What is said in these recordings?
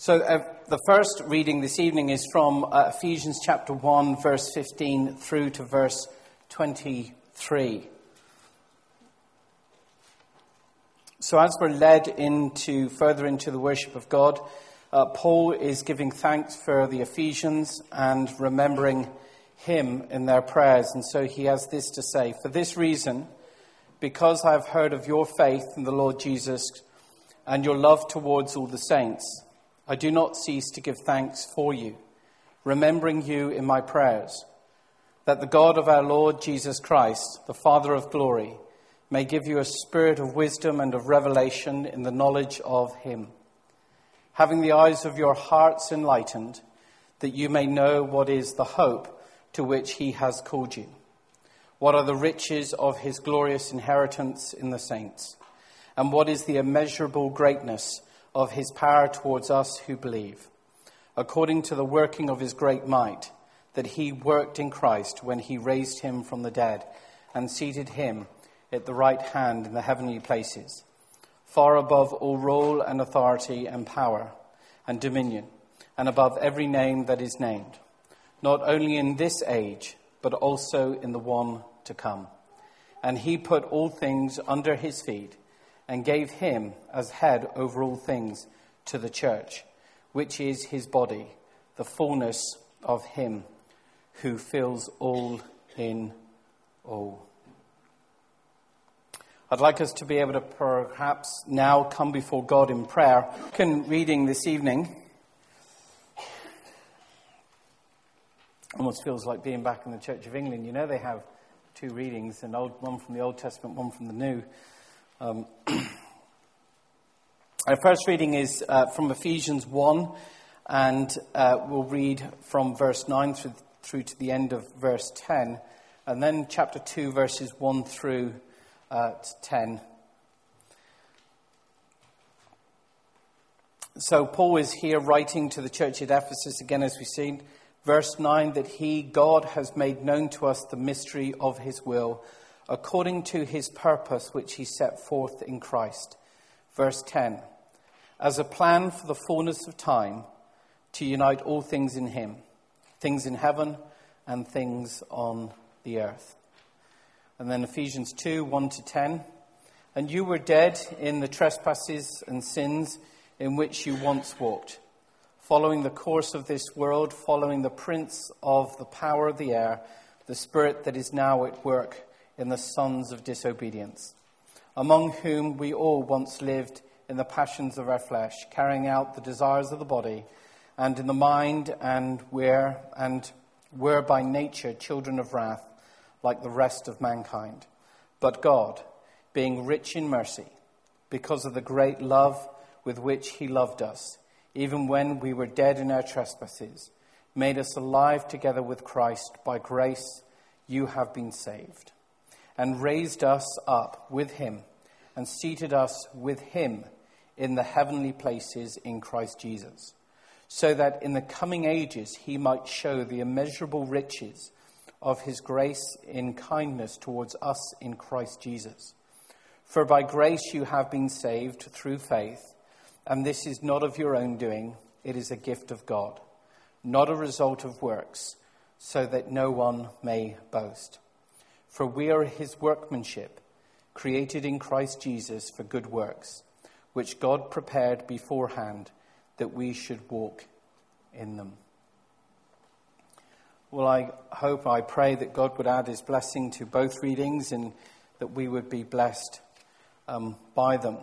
So the first reading this evening is from Ephesians chapter 1, verse 15 through to verse 23. So as we're led further into the worship of God, Paul is giving thanks for the Ephesians and remembering him in their prayers. And so he has this to say: "For this reason, because I have heard of your faith in the Lord Jesus and your love towards all the saints, I do not cease to give thanks for you, remembering you in my prayers, that the God of our Lord Jesus Christ, the Father of glory, may give you a spirit of wisdom and of revelation in the knowledge of him, having the eyes of your hearts enlightened, that you may know what is the hope to which he has called you, what are the riches of his glorious inheritance in the saints, and what is the immeasurable greatness of his power towards us who believe, according to the working of his great might, that he worked in Christ when he raised him from the dead and seated him at the right hand in the heavenly places, far above all rule and authority and power and dominion, and above every name that is named, not only in this age, but also in the one to come. And he put all things under his feet, and gave him as head over all things to the church, which is his body, the fullness of him who fills all in all." I'd like us to be able to perhaps now come before God in prayer. Reading this evening almost feels like being back in the Church of England. You know, they have two readings, one from the Old Testament, one from the New. Our first reading is from Ephesians 1, and we'll read from verse 9 through to the end of verse 10, and then chapter 2, verses 1 through to 10. So Paul is here writing to the church at Ephesus, again as we've seen. Verse 9, that God has made known to us the mystery of his will, according to his purpose which he set forth in Christ. Verse 10, as a plan for the fullness of time, to unite all things in him, things in heaven and things on the earth. And then Ephesians 2, 1 to 10, and you were dead in the trespasses and sins in which you once walked, following the course of this world, following the prince of the power of the air, the spirit that is now at work in the sons of disobedience, among whom we all once lived in the passions of our flesh, carrying out the desires of the body and in the mind, and were by nature children of wrath, like the rest of mankind. But God, being rich in mercy, because of the great love with which he loved us, even when we were dead in our trespasses, made us alive together with Christ. By grace you have been saved, and raised us up with him, and seated us with him in the heavenly places in Christ Jesus, so that in the coming ages he might show the immeasurable riches of his grace in kindness towards us in Christ Jesus. For by grace you have been saved through faith, and this is not of your own doing, it is a gift of God, not a result of works, so that no one may boast. For we are his workmanship, created in Christ Jesus for good works, which God prepared beforehand that we should walk in them. Well, I pray that God would add his blessing to both readings and that we would be blessed by them.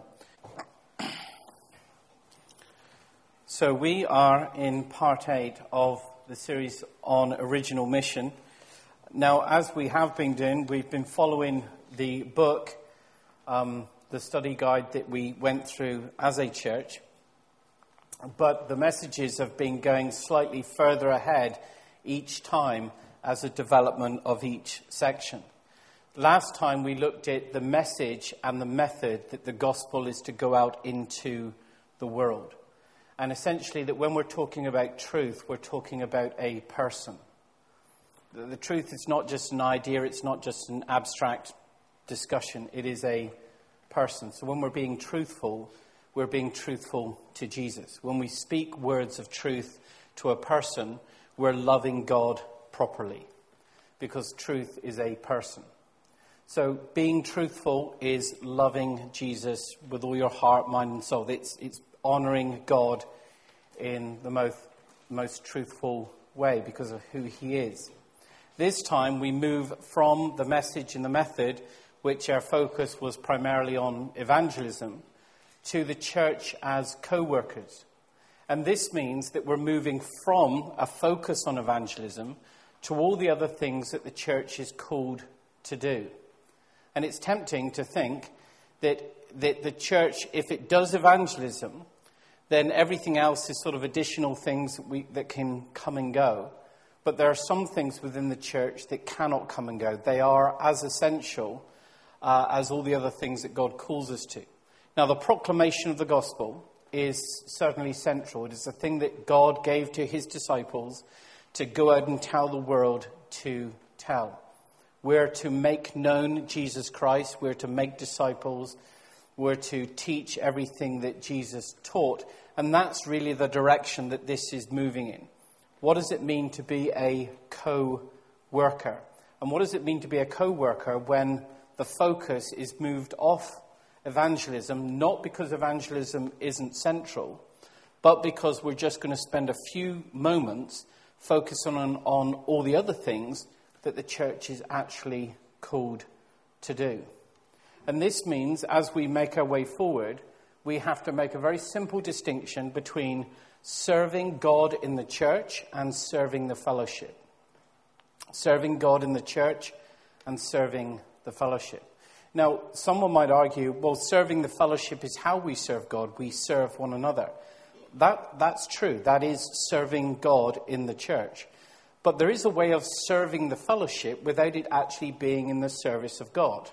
So we are in part 8 of the series on original mission. Now, as we have been doing, we've been following the book, the study guide that we went through as a church. But the messages have been going slightly further ahead each time as a development of each section. Last time we looked at the message and the method that the gospel is to go out into the world. And essentially that when we're talking about truth, we're talking about a person. The truth is not just an idea, it's not just an abstract discussion, it is a person. So when we're being truthful, we're being truthful to Jesus. When we speak words of truth to a person, we're loving God properly, because truth is a person. So being truthful is loving Jesus with all your heart, mind, and soul. It's honouring God in the most truthful way because of who he is. This time we move from the message and the method, which our focus was primarily on evangelism, to the church as co-workers. And this means that we're moving from a focus on evangelism to all the other things that the church is called to do. And it's tempting to think that the church, if it does evangelism, then everything else is sort of additional things that can come and go. But there are some things within the church that cannot come and go. They are as essential as all the other things that God calls us to. Now, the proclamation of the gospel is certainly central. It is the thing that God gave to his disciples to go out and tell the world to tell. We're to make known Jesus Christ. We're to make disciples. We're to teach everything that Jesus taught. And that's really the direction that this is moving in. What does it mean to be a co-worker? And what does it mean to be a co-worker when the focus is moved off evangelism, not because evangelism isn't central, but because we're just going to spend a few moments focusing on all the other things that the church is actually called to do. And this means, as we make our way forward, we have to make a very simple distinction between serving God in the church and serving the fellowship. Serving God in the church and serving the fellowship. Now, someone might argue, well, serving the fellowship is how we serve God. We serve one another. That's true. That is serving God in the church. But there is a way of serving the fellowship without it actually being in the service of God.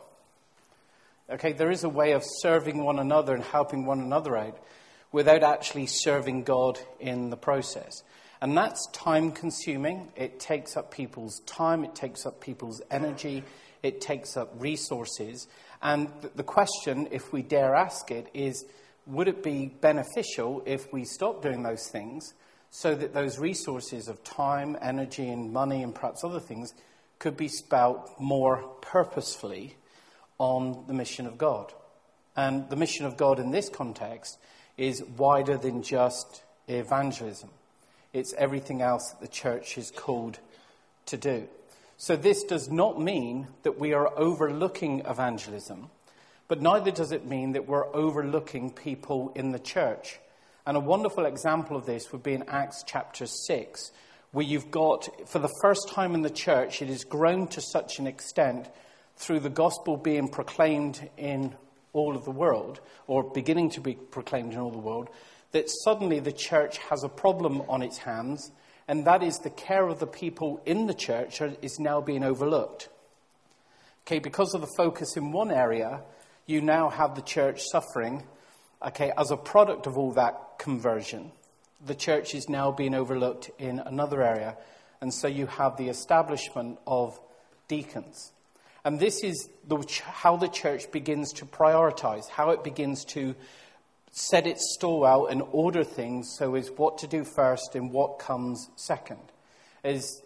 Okay, there is a way of serving one another and helping one another out without actually serving God in the process. And that's time consuming. It takes up people's time. It takes up people's energy. It takes up resources. And the question, if we dare ask it, is would it be beneficial if we stopped doing those things so that those resources of time, energy, and money, and perhaps other things, could be spent more purposefully on the mission of God? And the mission of God in this context is wider than just evangelism. It's everything else that the church is called to do. So this does not mean that we are overlooking evangelism, but neither does it mean that we're overlooking people in the church. And a wonderful example of this would be in Acts chapter 6, where you've got, for the first time in the church, it has grown to such an extent through the gospel being proclaimed in all of the world, or beginning to be proclaimed in all the world, that suddenly the church has a problem on its hands, and that is the care of the people in the church is now being overlooked. Okay, because of the focus in one area, you now have the church suffering. Okay, as a product of all that conversion, the church is now being overlooked in another area, and so you have the establishment of deacons. And this is how the church begins to prioritize, how it begins to set its stall out and order things so as what to do first and what comes second. Is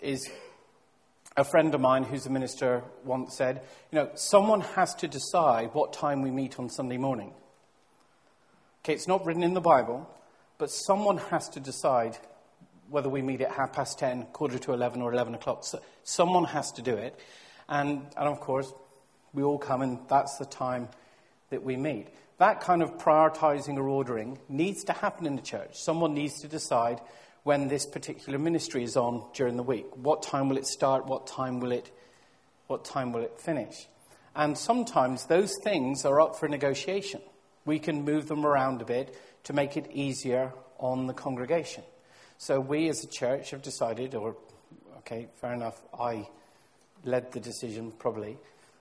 a friend of mine who's a minister once said, someone has to decide what time we meet on Sunday morning. Okay, it's not written in the Bible, but someone has to decide whether we meet at 10:30, 11:15, or 11 o'clock. So someone has to do it. And of course, we all come and that's the time that we meet. That kind of prioritizing or ordering needs to happen in the church. Someone needs to decide when this particular ministry is on during the week. What time will it start? What time will it finish? And sometimes those things are up for negotiation. We can move them around a bit to make it easier on the congregation. So we as a church have decided, okay, fair enough, I led the decision probably,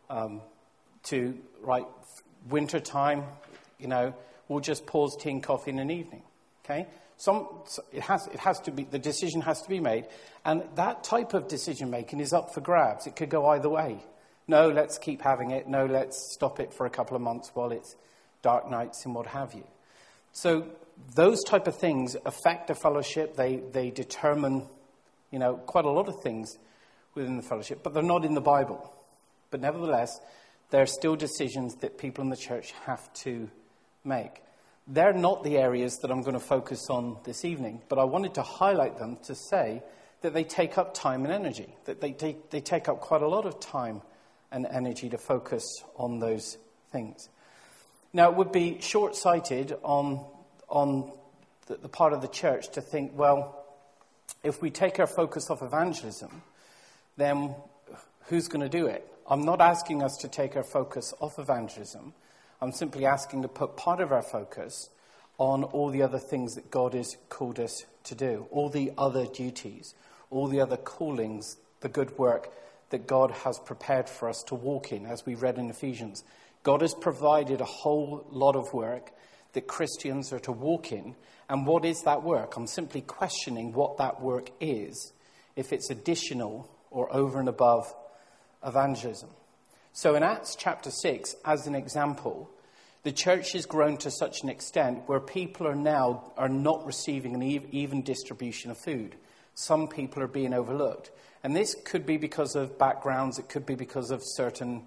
to, winter time, we'll just pause tea and coffee in an evening, okay? It has to be, the decision has to be made, and that type of decision making is up for grabs. It could go either way. No, let's keep having it. No, let's stop it for a couple of months while it's dark nights and what have you. So those type of things affect the fellowship. They determine, quite a lot of things within the fellowship, but they're not in the Bible. But nevertheless, they're still decisions that people in the church have to make. They're not the areas that I'm going to focus on this evening, but I wanted to highlight them to say that they take up time and energy, that they take up quite a lot of time and energy to focus on those things. Now, it would be short-sighted on the part of the church to think, well, if we take our focus off evangelism, then who's going to do it? I'm not asking us to take our focus off evangelism. I'm simply asking to put part of our focus on all the other things that God has called us to do, all the other duties, all the other callings, the good work that God has prepared for us to walk in, as we read in Ephesians. God has provided a whole lot of work that Christians are to walk in. And what is that work? I'm simply questioning what that work is, if it's additional or over and above evangelism. So in Acts chapter 6, as an example, the church has grown to such an extent where people are not receiving an even distribution of food. Some people are being overlooked. And this could be because of backgrounds. It could be because of certain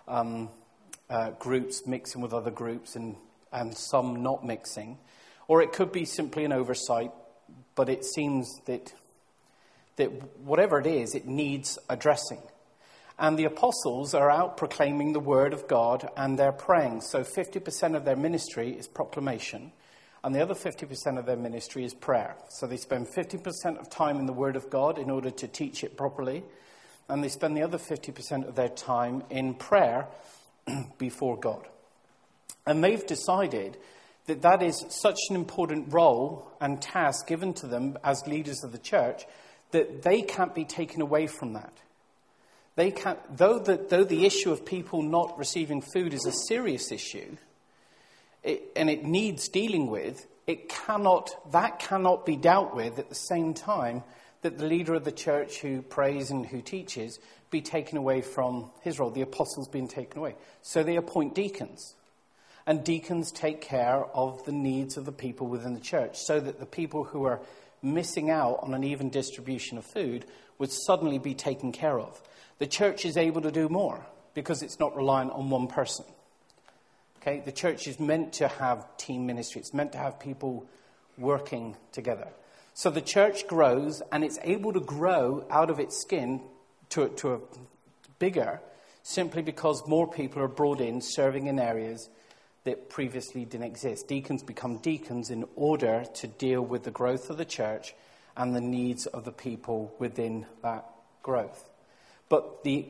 groups mixing with other groups and some not mixing. Or it could be simply an oversight. But it seems that whatever it is, it needs addressing. And the apostles are out proclaiming the word of God, and they're praying. So 50% of their ministry is proclamation, and the other 50% of their ministry is prayer. So they spend 50% of time in the word of God in order to teach it properly, and they spend the other 50% of their time in prayer before God. And they've decided that that is such an important role and task given to them as leaders of the church that they can't be taken away from that. They can't, though the issue of people not receiving food is a serious issue, and it needs dealing with, that cannot be dealt with at the same time that the leader of the church who prays and who teaches be taken away from his role, the apostles being taken away. So they appoint deacons. And deacons take care of the needs of the people within the church so that the people who are missing out on an even distribution of food would suddenly be taken care of. The church is able to do more because it's not reliant on one person. Okay, the church is meant to have team ministry. It's meant to have people working together. So the church grows, and it's able to grow out of its skin to a bigger simply because more people are brought in serving in areas that previously didn't exist. Deacons become deacons in order to deal with the growth of the church and the needs of the people within that growth. But the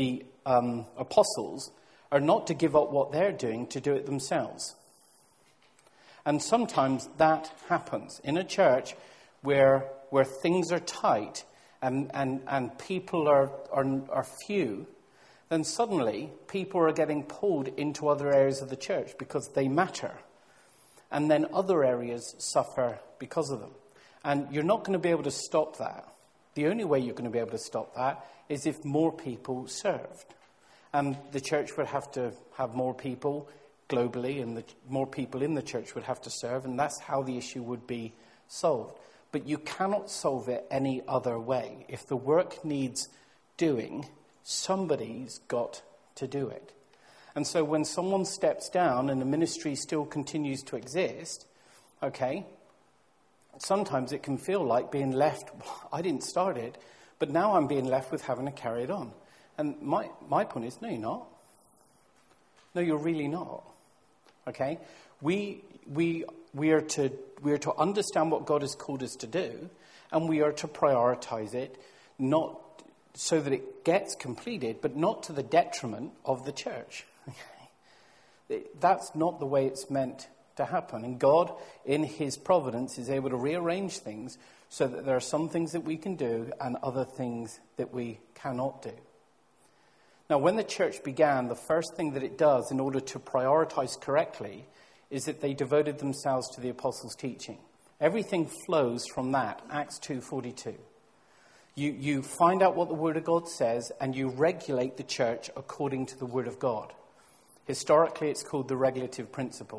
apostles are not to give up what they're doing to do it themselves. And sometimes that happens in a church where things are tight and people are few. Then suddenly people are getting pulled into other areas of the church because they matter. And then other areas suffer because of them. And you're not going to be able to stop that. The only way you're going to be able to stop that is if more people served. And the church would have to have more people globally, and more people in the church would have to serve, and that's how the issue would be solved. But you cannot solve it any other way. If the work needs doing, somebody's got to do it. And so when someone steps down and the ministry still continues to exist, okay, sometimes it can feel like being left, I didn't start it, but now I'm being left with having to carry it on. And my point is, no, you're not. No, you're really not. Okay? We are to understand what God has called us to do, and we are to prioritize it, not so that it gets completed, but not to the detriment of the church. Okay? That's not the way it's meant to happen. And God, in his providence, is able to rearrange things so that there are some things that we can do and other things that we cannot do. Now, when the church began, the first thing that it does in order to prioritize correctly is that they devoted themselves to the apostles' teaching. Everything flows from that, Acts 2:42. You find out what the Word of God says, and you regulate the church according to the Word of God. Historically, it's called the regulative principle.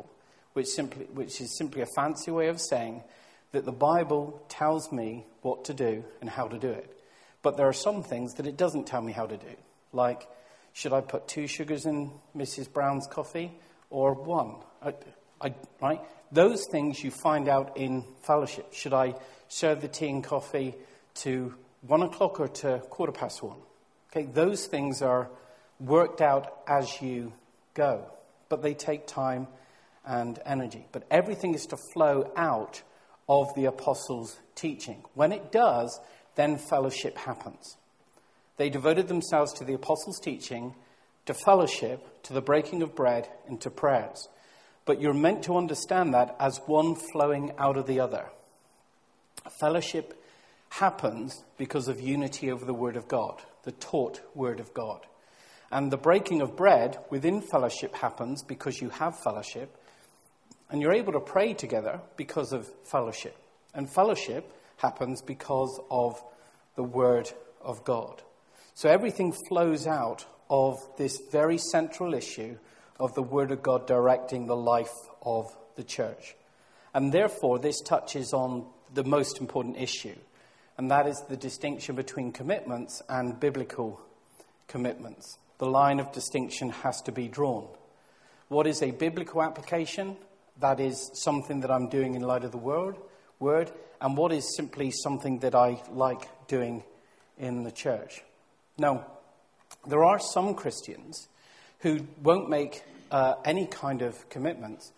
which is simply a fancy way of saying that the Bible tells me what to do and how to do it. But there are some things that it doesn't tell me how to do. Like, should I put 2 sugars in Mrs. Brown's coffee or 1? Right? Those things you find out in fellowship. Should I serve the tea and coffee to 1 o'clock or to 1:15? Okay, those things are worked out as you go. But they take time and energy. But everything is to flow out of the apostles' teaching. When it does, then fellowship happens. They devoted themselves to the apostles' teaching, to fellowship, to the breaking of bread, and to prayers. But you're meant to understand that as one flowing out of the other. Fellowship happens because of unity over the Word of God, the taught Word of God. And the breaking of bread within fellowship happens because you have fellowship, and you're able to pray together because of fellowship. And fellowship happens because of the Word of God. So everything flows out of this very central issue of the Word of God directing the life of the church. And therefore, this touches on the most important issue, and that is the distinction between commitments and biblical commitments. The line of distinction has to be drawn. What is a biblical application? That is something that I'm doing in light of the word, and what is simply something that I like doing in the church. Now, there are some Christians who won't make any kind of commitments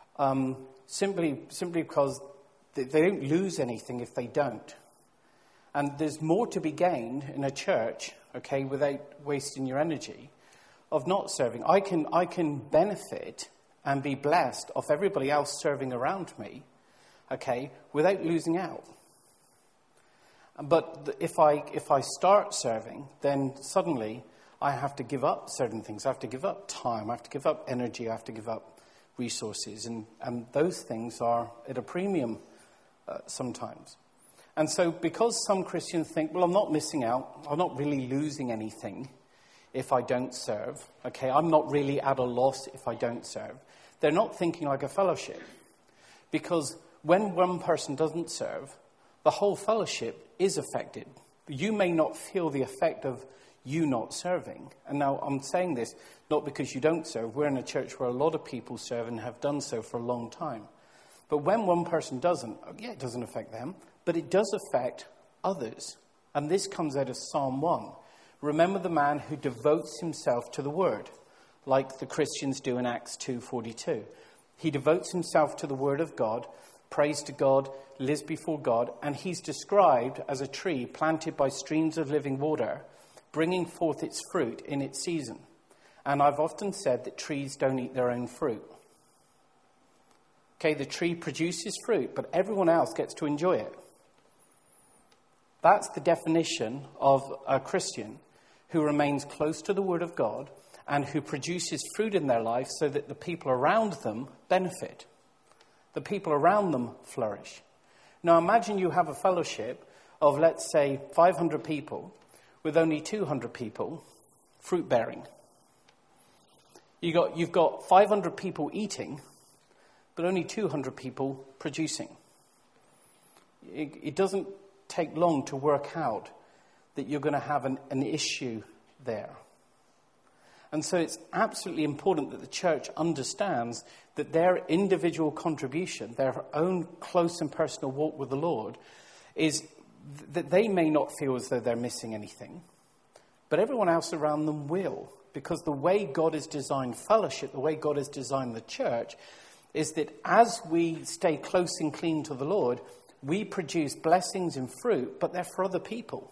simply because they don't lose anything if they don't. And there's more to be gained in a church, okay, without wasting your energy, of not serving. I can benefit and be blessed off everybody else serving around me, okay, without losing out. But if I start serving, then suddenly I have to give up certain things. I have to give up time. I have to give up energy. I have to give up resources. And those things are at a premium sometimes. And so because some Christians think, well, I'm not missing out. I'm not really losing anything if I don't serve. Okay, I'm not really at a loss if I don't serve. They're not thinking like a fellowship. Because when one person doesn't serve, the whole fellowship is affected. You may not feel the effect of you not serving. And now I'm saying this not because you don't serve. We're in a church where a lot of people serve and have done so for a long time. But when one person doesn't, yeah, it doesn't affect them, but it does affect others. And this comes out of Psalm 1. Remember the man who devotes himself to the word, like the Christians do in Acts 2:42. He devotes himself to the word of God, prays to God, lives before God, and he's described as a tree planted by streams of living water, bringing forth its fruit in its season. And I've often said that trees don't eat their own fruit. Okay, the tree produces fruit, but everyone else gets to enjoy it. That's the definition of a Christian who remains close to the Word of God and who produces fruit in their life so that the people around them benefit. The people around them flourish. Now imagine you have a fellowship of, let's say, 500 people with only 200 people fruit-bearing. You've got 500 people eating, but only 200 people producing. It doesn't take long to work out that you're going to have an issue there. And so it's absolutely important that the church understands that their individual contribution, their own close and personal walk with the Lord, is that they may not feel as though they're missing anything, but everyone else around them will. Because the way God has designed fellowship, the way God has designed the church, is that as we stay close and clean to the Lord, we produce blessings and fruit, but they're for other people.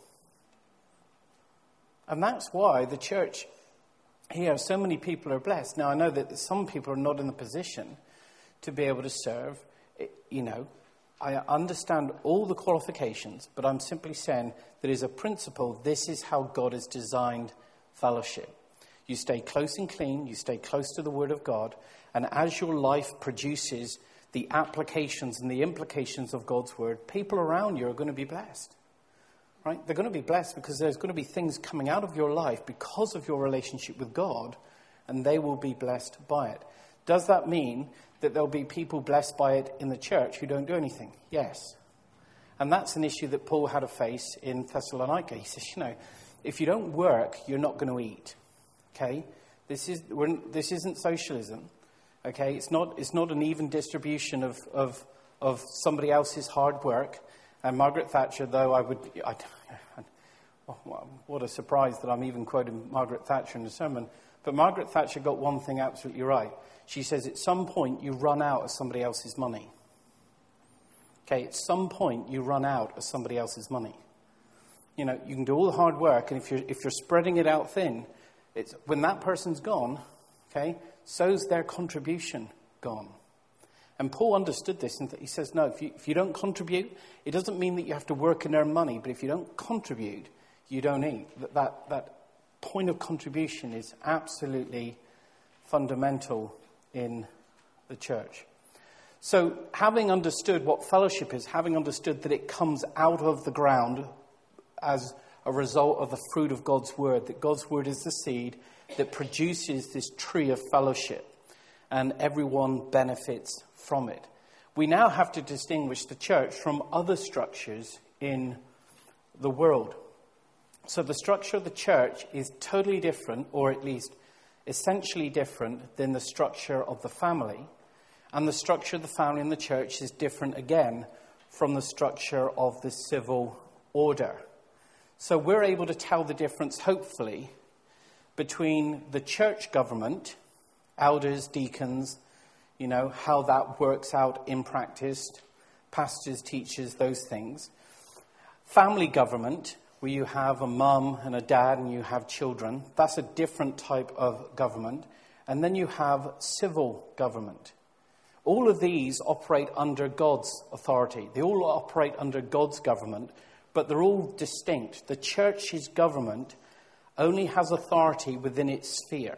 And that's why the church here, so many people are blessed. Now, I know that some people are not in the position to be able to serve. I understand all the qualifications, but I'm simply saying that as a principle, this is how God has designed fellowship. You stay close and clean, you stay close to the Word of God, and as your life produces the applications and the implications of God's Word, people around you are going to be blessed. Right? They're going to be blessed because there's going to be things coming out of your life because of your relationship with God, and they will be blessed by it. Does that mean that there'll be people blessed by it in the church who don't do anything? Yes. And that's an issue that Paul had to face in Thessalonica. He says, if you don't work, you're not going to eat. Okay? This isn't socialism. Okay? It's not an even distribution of somebody else's hard work. And Margaret Thatcher, though what a surprise that I'm even quoting Margaret Thatcher in the sermon. But Margaret Thatcher got one thing absolutely right. She says, at some point you run out of somebody else's money. Okay, at some point you run out of somebody else's money. You can do all the hard work, and if you're spreading it out thin, it's when that person's gone, okay, so's their contribution gone. And Paul understood this, and he says, no, if you don't contribute, it doesn't mean that you have to work and earn money, but if you don't contribute, you don't eat. That point of contribution is absolutely fundamental in the church. So having understood what fellowship is, having understood that it comes out of the ground as a result of the fruit of God's word, that God's word is the seed that produces this tree of fellowship, and everyone benefits from it. We now have to distinguish the church from other structures in the world. So the structure of the church is totally different, or at least essentially different, than the structure of the family. And the structure of the family in the church is different again from the structure of the civil order. So we're able to tell the difference, hopefully, between the church government, elders, deacons, how that works out in practice, pastors, teachers, those things. Family government, where you have a mum and a dad and you have children, that's a different type of government. And then you have civil government. All of these operate under God's authority. They all operate under God's government, but they're all distinct. The church's government only has authority within its sphere.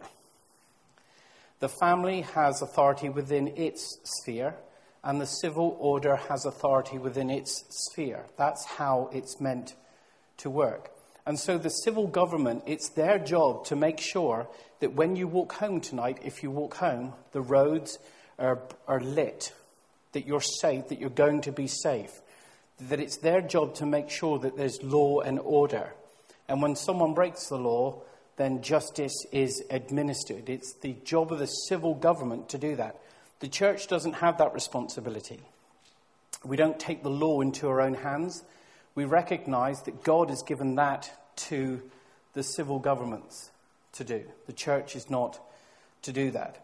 The family has authority within its sphere, and the civil order has authority within its sphere. That's how it's meant to work. And so the civil government, it's their job to make sure that when you walk home tonight, if you walk home, the roads are lit, that you're safe, that you're going to be safe, that it's their job to make sure that there's law and order. And when someone breaks the law, then justice is administered. It's the job of the civil government to do that. The church doesn't have that responsibility. We don't take the law into our own hands. We recognize that God has given that to the civil governments to do. The church is not to do that.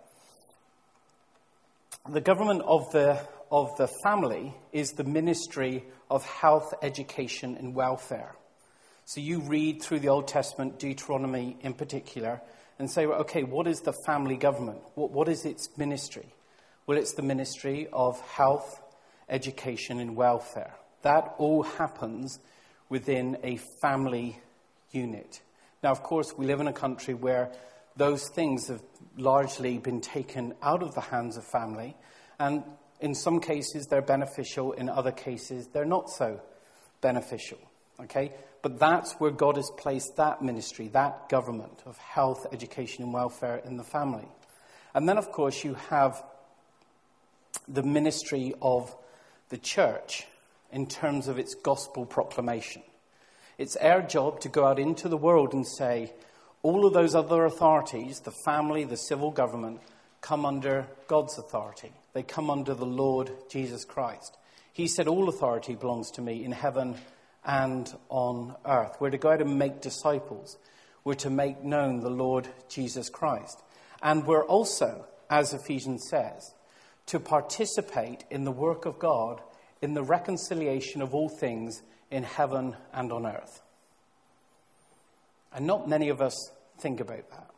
The government of the family is the ministry of health, education, and welfare. So you read through the Old Testament, Deuteronomy in particular, and say, well, okay, what is the family government? What is its ministry? Well, it's the ministry of health, education, and welfare. That all happens within a family unit. Now, of course, we live in a country where those things have largely been taken out of the hands of family, and in some cases they're beneficial, in other cases they're not so beneficial. Okay? But that's where God has placed that ministry, that government of health, education, and welfare in the family. And then, of course, you have the ministry of the church in terms of its gospel proclamation. It's our job to go out into the world and say, all of those other authorities, the family, the civil government, come under God's authority. They come under the Lord Jesus Christ. He said, all authority belongs to me in heaven and on earth. We're to go out and make disciples. We're to make known the Lord Jesus Christ. And we're also, as Ephesians says, to participate in the work of God in the reconciliation of all things in heaven and on earth. And not many of us think about that.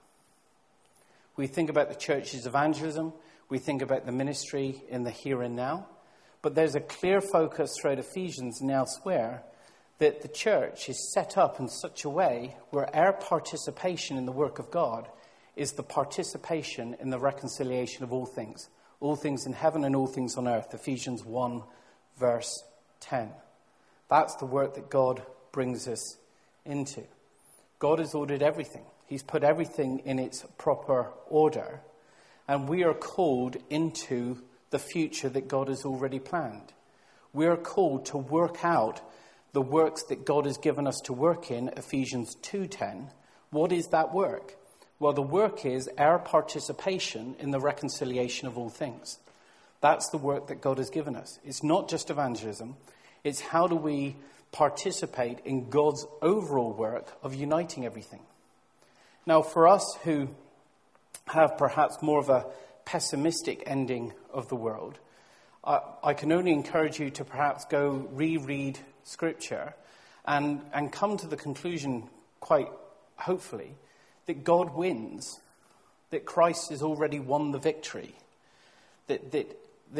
We think about the church's evangelism. We think about the ministry in the here and now. But there's a clear focus throughout Ephesians and elsewhere that the church is set up in such a way where our participation in the work of God is the participation in the reconciliation of all things in heaven and all things on earth. Ephesians 1, verse 10. That's the work that God brings us into. God has ordered everything. He's put everything in its proper order. And we are called into the future that God has already planned. We're called to work out the works that God has given us to work in, Ephesians 2:10. What is that work? Well, the work is our participation in the reconciliation of all things. That's the work that God has given us. It's not just evangelism. It's how do we participate in God's overall work of uniting everything. Now, for us who have perhaps more of a pessimistic ending of the world, I can only encourage you to perhaps go reread Scripture and come to the conclusion, quite hopefully, that God wins, that Christ has already won the victory, that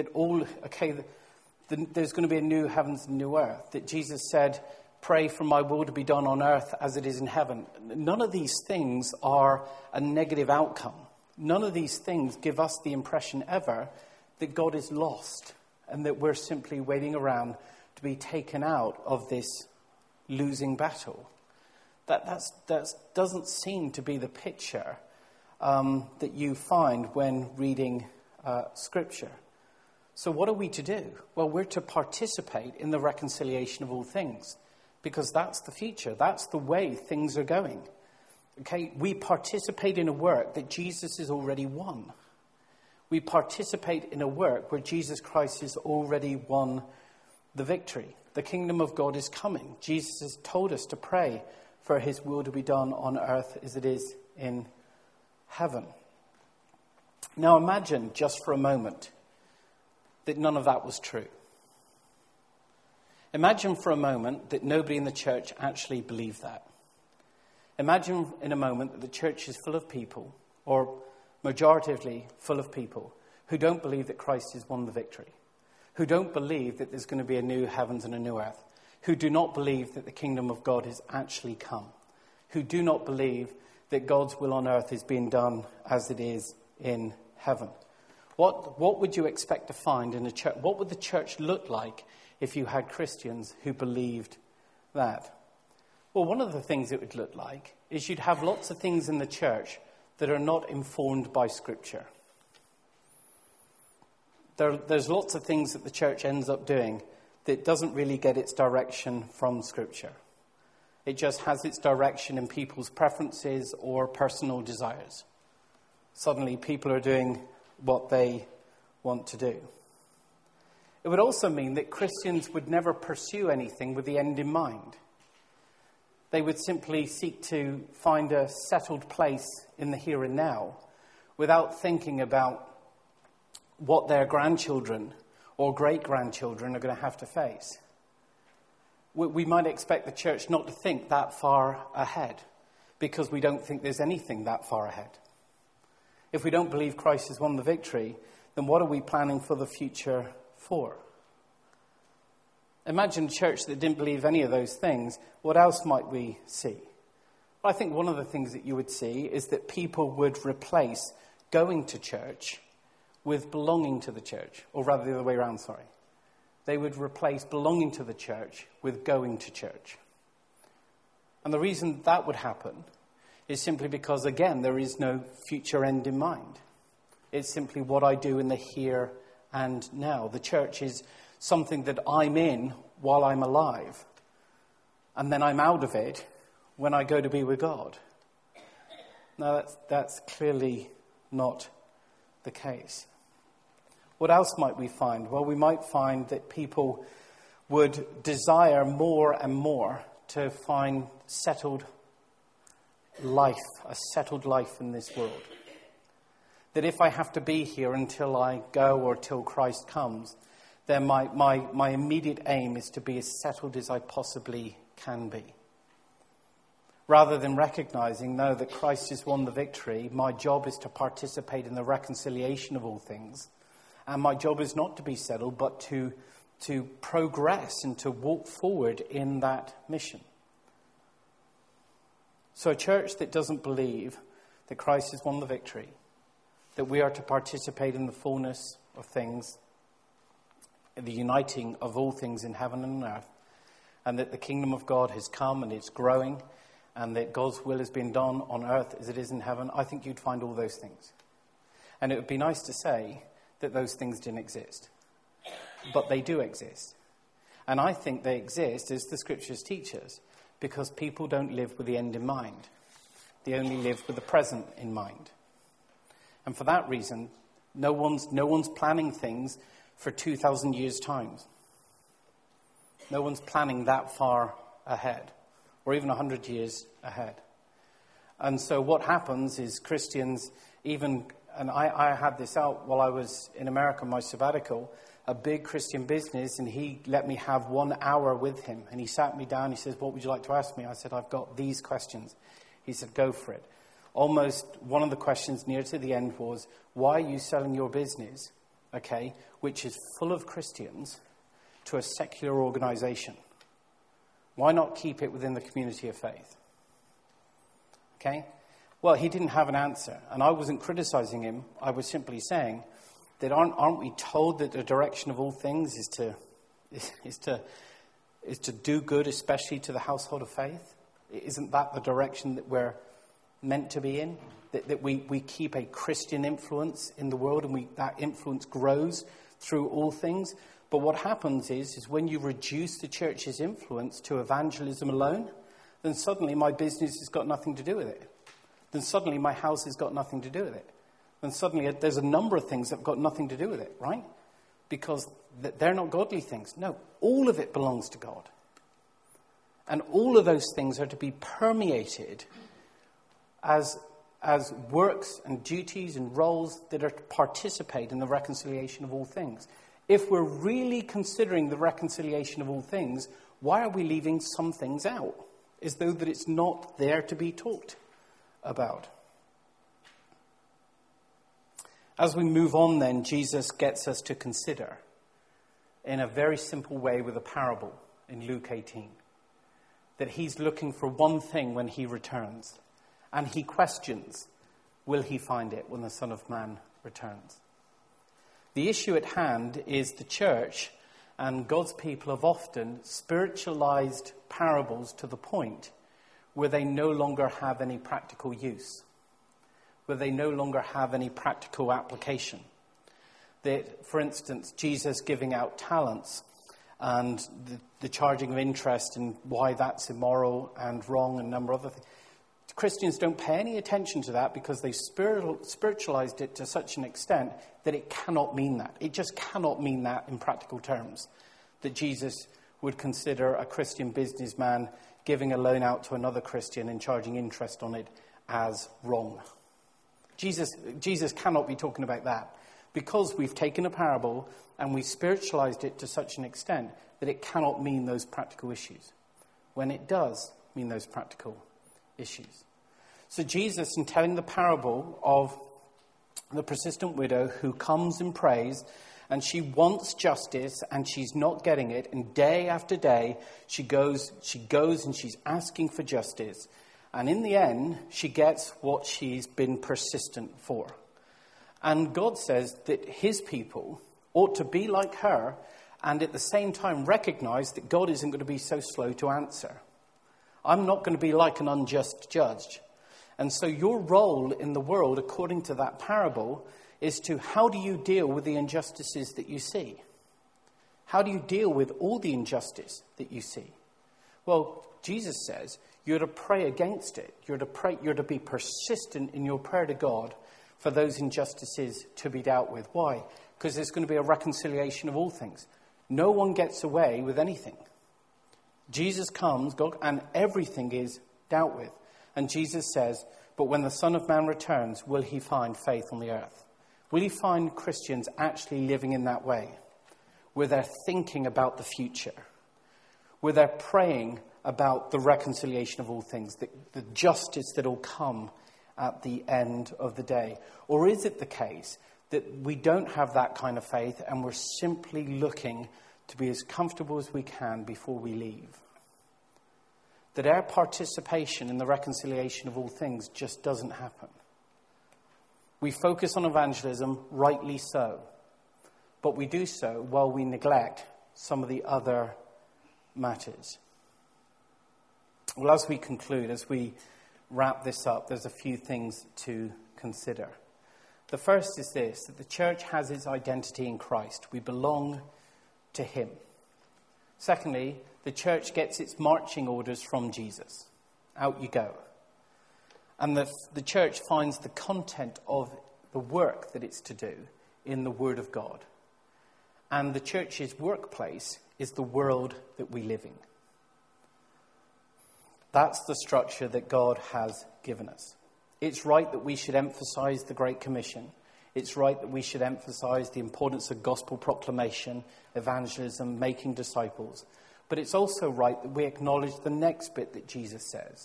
there's going to be a new heavens and new earth, that Jesus said, pray for my will to be done on earth as it is in heaven. None of these things are a negative outcome. None of these things give us the impression ever that God is lost and that we're simply waiting around to be taken out of this losing battle. That doesn't seem to be the picture that you find when reading Scripture. So what are we to do? Well, we're to participate in the reconciliation of all things, because that's the future. That's the way things are going. Okay, we participate in a work that Jesus has already won. We participate in a work where Jesus Christ has already won the victory. The kingdom of God is coming. Jesus has told us to pray for his will to be done on earth as it is in heaven. Now imagine just for a moment that none of that was true. Imagine for a moment that nobody in the church actually believed that. Imagine in a moment that the church is full of people, or majoritively full of people, who don't believe that Christ has won the victory, who don't believe that there's going to be a new heavens and a new earth, who do not believe that the kingdom of God has actually come, who do not believe that God's will on earth is being done as it is in heaven. What would you expect to find in a church? What would the church look like if you had Christians who believed that? Well, one of the things it would look like is you'd have lots of things in the church that are not informed by Scripture. There's lots of things that the church ends up doing that doesn't really get its direction from Scripture. It just has its direction in people's preferences or personal desires. Suddenly people are doing what they want to do. It would also mean that Christians would never pursue anything with the end in mind. They would simply seek to find a settled place in the here and now without thinking about what their grandchildren or great-grandchildren are going to have to face. We might expect the church not to think that far ahead because we don't think there's anything that far ahead. If we don't believe Christ has won the victory, then what are we planning for the future for? Imagine a church that didn't believe any of those things. What else might we see? Well, I think one of the things that you would see is that people would replace going to church with belonging to the church. Or rather the other way around, sorry. They would replace belonging to the church with going to church. And the reason that would happen is simply because, again, there is no future end in mind. It's simply what I do in the here and now. The church is something that I'm in while I'm alive. And then I'm out of it when I go to be with God. Now, that's clearly not the case. What else might we find? Well, we might find that people would desire more and more to find settled life, a settled life in this world. That if I have to be here until I go or till Christ comes, then my immediate aim is to be as settled as I possibly can be. Rather than recognizing, no, that Christ has won the victory, my job is to participate in the reconciliation of all things. And my job is not to be settled, but to progress and to walk forward in that mission. So a church that doesn't believe that Christ has won the victory, that we are to participate in the fullness of things, in the uniting of all things in heaven and on earth, and that the kingdom of God has come and it's growing, and that God's will has been done on earth as it is in heaven, I think you'd find all those things. And it would be nice to say that those things didn't exist. But they do exist. And I think they exist, as the scriptures teach us, because people don't live with the end in mind. They only live with the present in mind. And for that reason, no one's planning things for 2,000 years' time. No one's planning that far ahead, or even 100 years ahead. And so what happens is Christians, and I had this out while I was in America, my sabbatical, a big Christian business, and he let me have 1 hour with him. And he sat me down, he says, "What would you like to ask me?" I said, "I've got these questions." He said, "Go for it." Almost one of the questions near to the end was, why are you selling your business, which is full of Christians, to a secular organization? Why not keep it within the community of faith? Okay? Well, he didn't have an answer, and I wasn't criticizing him. I was simply saying that aren't we told that the direction of all things is to do good, especially to the household of faith? Isn't that the direction that we're meant to be in? That we keep a Christian influence in the world, and that influence grows through all things. But what happens is when you reduce the church's influence to evangelism alone, then suddenly my business has got nothing to do with it. Then suddenly my house has got nothing to do with it. Then suddenly there's a number of things that have got nothing to do with it, right? Because they're not godly things. No, all of it belongs to God. And all of those things are to be permeated as works and duties and roles that are to participate in the reconciliation of all things. If we're really considering the reconciliation of all things, why are we leaving some things out? As though that it's not there to be talked about. As we move on then, Jesus gets us to consider in a very simple way with a parable in Luke 18. That he's looking for one thing when he returns. And he questions, will he find it when the Son of Man returns? The issue at hand is the church and God's people have often spiritualized parables to the point where they no longer have any practical use, where they no longer have any practical application. That, for instance, Jesus giving out talents and the charging of interest and why that's immoral and wrong and a number of other things. Christians don't pay any attention to that because they spiritualized it to such an extent that it cannot mean that. It just cannot mean that in practical terms, that Jesus would consider a Christian businessman giving a loan out to another Christian and charging interest on it as wrong. Jesus cannot be talking about that because we've taken a parable and we spiritualized it to such an extent that it cannot mean those practical issues, when it does mean those practical issues. So Jesus, in telling the parable of the persistent widow who comes and prays, and she wants justice and she's not getting it, and day after day she goes and she's asking for justice, and in the end she gets what she's been persistent for. And God says that his people ought to be like her and at the same time recognize that God isn't going to be so slow to answer. I'm not going to be like an unjust judge. And so your role in the world, according to that parable, is to how do you deal with the injustices that you see? How do you deal with all the injustice that you see? Well, Jesus says you're to pray against it. You're to be persistent in your prayer to God for those injustices to be dealt with. Why? Because there's going to be a reconciliation of all things. No one gets away with anything. Jesus comes, God, and everything is dealt with. And Jesus says, but when the Son of Man returns, will he find faith on the earth? Will he find Christians actually living in that way? Where they're thinking about the future? Where they're praying about the reconciliation of all things, the justice that will come at the end of the day? Or is it the case that we don't have that kind of faith and we're simply looking to be as comfortable as we can before we leave? That our participation in the reconciliation of all things just doesn't happen. We focus on evangelism, rightly so, but we do so while we neglect some of the other matters. Well, as we conclude, as we wrap this up, there's a few things to consider. The first is this, that the church has its identity in Christ. We belong to him. Secondly, the church gets its marching orders from Jesus. Out you go. And the church finds the content of the work that it's to do in the Word of God. And the church's workplace is the world that we live in. That's the structure that God has given us. It's right that we should emphasize the Great Commission. It's right that we should emphasize the importance of gospel proclamation, evangelism, making disciples. But it's also right that we acknowledge the next bit that Jesus says,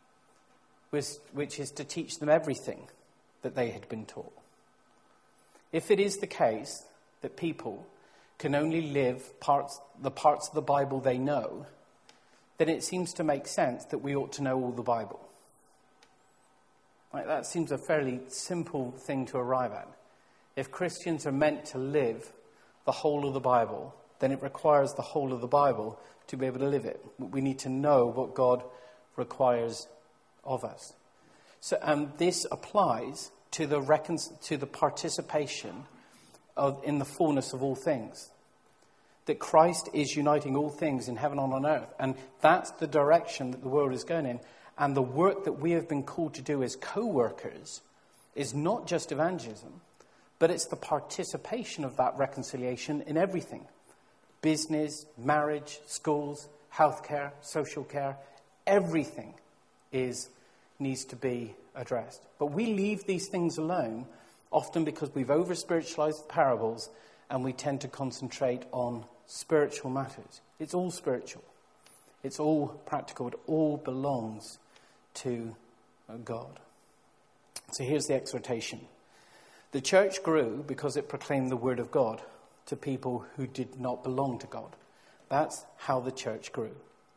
which is to teach them everything that they had been taught. If it is the case that people can only live the parts of the Bible they know, then it seems to make sense that we ought to know all the Bible. Right, that seems a fairly simple thing to arrive at. If Christians are meant to live the whole of the Bible, then it requires the whole of the Bible to be able to live it. We need to know what God requires of us. So this applies to the participation in the fullness of all things. That Christ is uniting all things in heaven and on earth. And that's the direction that the world is going in. And the work that we have been called to do as co-workers is not just evangelism, but it's the participation of that reconciliation in everything. Business, marriage, schools, healthcare, social care, everything needs to be addressed. But we leave these things alone, often because we've over-spiritualized the parables and we tend to concentrate on spiritual matters. It's all spiritual. It's all practical. It all belongs to God. So here's the exhortation. The church grew because it proclaimed the word of God to people who did not belong to God. That's how the church grew.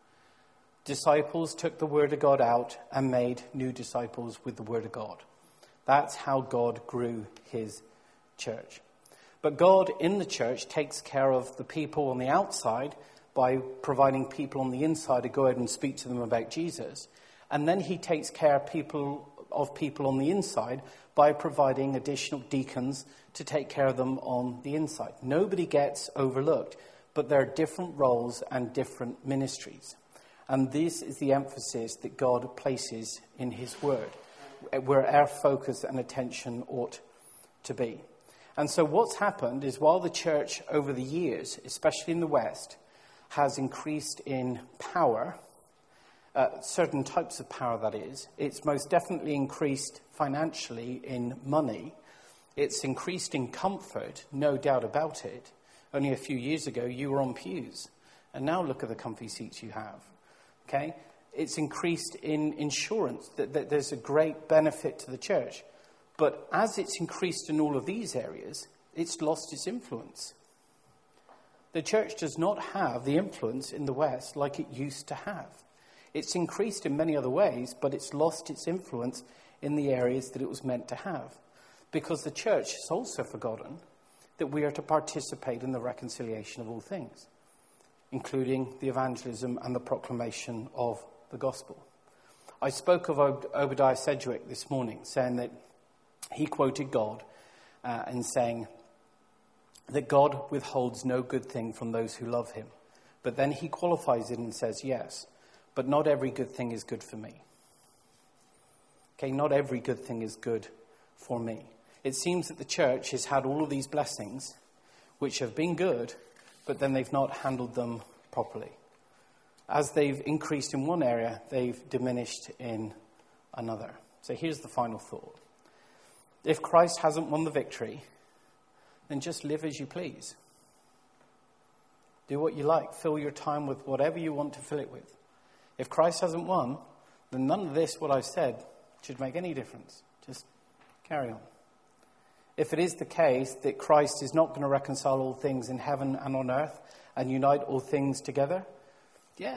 Disciples took the word of God out and made new disciples with the word of God. That's how God grew his church. But God in the church takes care of the people on the outside by providing people on the inside to go out and speak to them about Jesus. And then he takes care of people on the inside by providing additional deacons to take care of them on the inside. Nobody gets overlooked, but there are different roles and different ministries. And this is the emphasis that God places in his word, where our focus and attention ought to be. And so what's happened is while the church over the years, especially in the West, has increased in power, certain types of power that is, it's most definitely increased financially in money. It's increased in comfort, no doubt about it. Only a few years ago you were on pews, and now look at the comfy seats you have. Okay? It's increased in insurance. That there's a great benefit to the church. But as it's increased in all of these areas, it's lost its influence. The church does not have the influence in the West like it used to have. It's increased in many other ways, but it's lost its influence in the areas that it was meant to have. Because the church has also forgotten that we are to participate in the reconciliation of all things, including the evangelism and the proclamation of the gospel. I spoke of Obadiah Sedgwick this morning, saying that he quoted God in saying that God withholds no good thing from those who love him. But then he qualifies it and says, yes, but not every good thing is good for me. Okay, not every good thing is good for me. It seems that the church has had all of these blessings, which have been good, but then they've not handled them properly. As they've increased in one area, they've diminished in another. So here's the final thought. If Christ hasn't won the victory, then just live as you please. Do what you like. Fill your time with whatever you want to fill it with. If Christ hasn't won, then none of this, what I've said, should make any difference. Just carry on. If it is the case that Christ is not going to reconcile all things in heaven and on earth and unite all things together, yeah.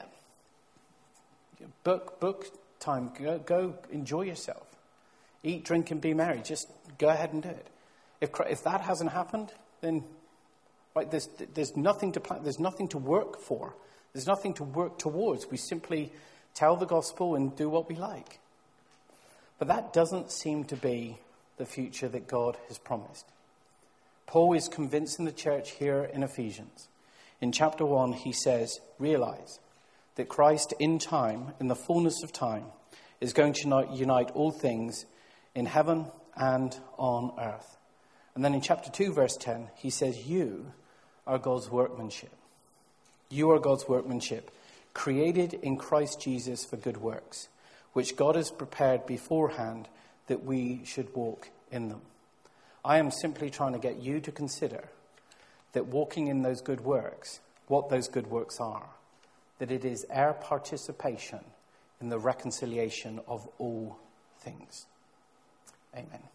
Book time. Go enjoy yourself. Eat, drink, and be merry. Just go ahead and do it. If that hasn't happened, then right, there's nothing to plan. There's nothing to work for. There's nothing to work towards. We simply tell the gospel and do what we like. But that doesn't seem to be the future that God has promised. Paul is convincing the church here in Ephesians. In chapter 1, he says, realize that Christ in time, in the fullness of time, is going to unite all things in heaven and on earth. And then in chapter 2, verse 10, he says, you are God's workmanship. You are God's workmanship, created in Christ Jesus for good works, which God has prepared beforehand that we should walk in them. I am simply trying to get you to consider that walking in those good works, what those good works are, that it is our participation in the reconciliation of all things. Amen.